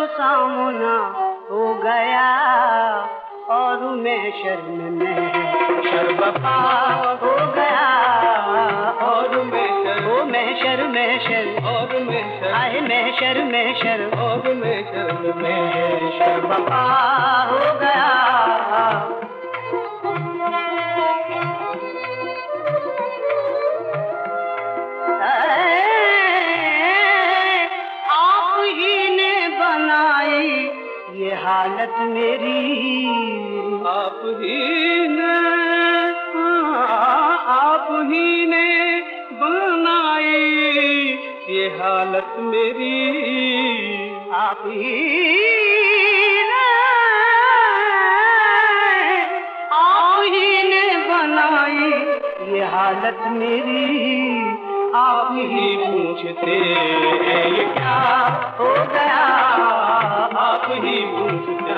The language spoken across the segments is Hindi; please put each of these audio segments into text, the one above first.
सामना हो गया और मैं शर्म में शर्मपा हो गया और मैं शर्म और मैं शर्म आए मैं शर्म और मैं शर्मपा हो गया। आप ही ने बनाई ये हालत मेरी, आप ही ने बनाई ये हालत मेरी, आप ही ने बनाई ये हालत मेरी। आप ही पूछते हैं ये क्या हो गया, आप ही पूछते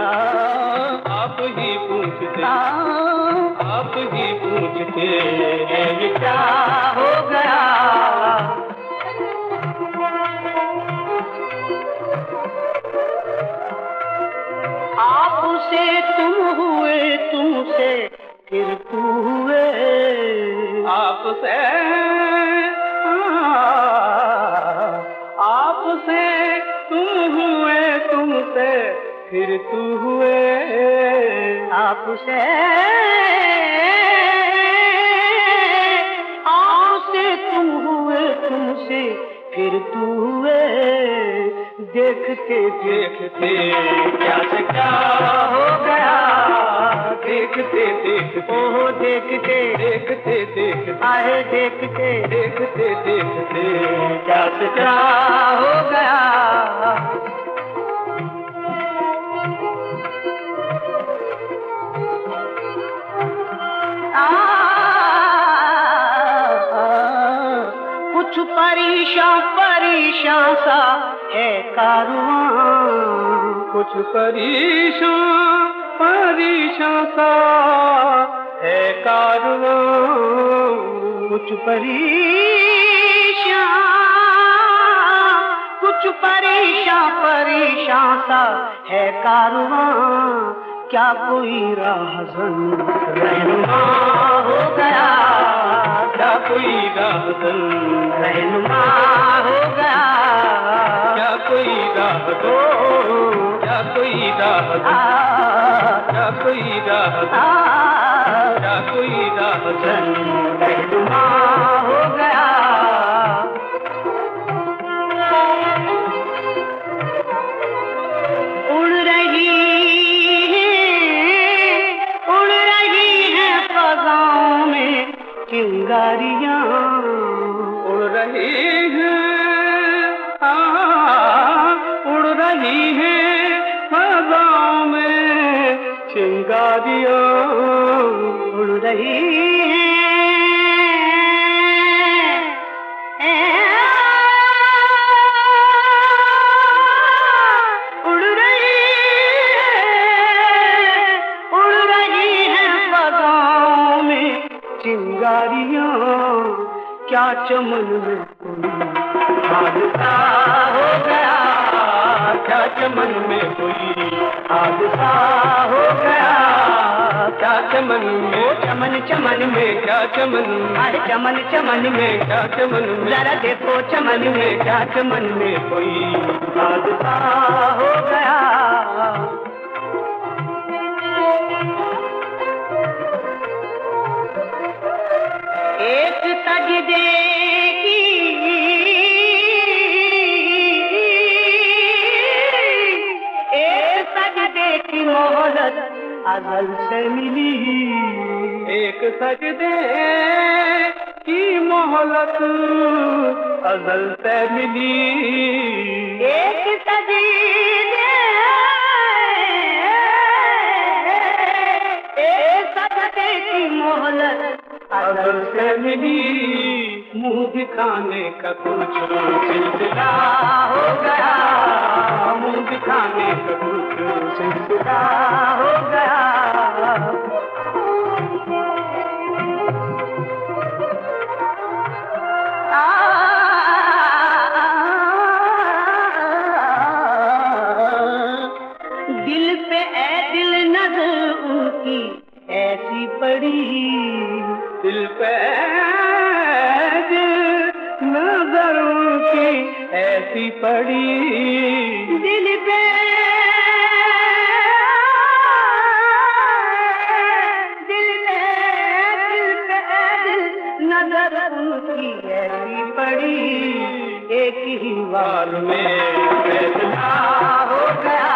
हैं ये क्या हो गया। आपसे तुम हुए, तुमसे फिर तू हुए, आपसे तुम हुए, तुमसे फिर तू हुए, आपसे तुम हुए, तुमसे फिर तू हुए। देखते देखते क्या से क्या हो गया, देखते देखते ओहो देखते आए देखते क्या से क्या हो गया। कुछ परेशान सा है कारवां, कुछ परेशान सा है कारवां, कुछ परेशान सा है कारवां। क्या कोई राहज़न रहनुमा हो गया, क्या कोई राहज़न रहनुमा हो गया, क्या कोई राहज़न, क्या कोई राहज़न, क्या कोई राहज़न रहनुमा हो गया। उड़ रही है फ़ज़ाओं में चिंगारियां, उड़ रही है फ़ज़ाओं में चिंगारियां, उड़ रही है फ़ज़ाओं में चिंगारियां। क्या चमन में कोई हादसा हो गया, क्या चमन में कोई हादसा हो गया, क्या चमन में चमन में क्या चमन, अरे चमन में क्या चमन में, जरा देखो चमन में क्या चमन में कोई हादसा हो गया। एक सजदे की मोहलत अज़ल से मिली, एक सजदे की मोहलत अज़ल से मिली, एक सजदे की मोहलत अज़ल से मिली। मुँह दिखाने का कुछ सिलसिला हो गया, मुँह दिखाने का कुछ सिलसिला हो गया। ऐसी पड़ी दिल पे नजर उनकी ऐसी पड़ी, एक ही बार में फैसला हो गया।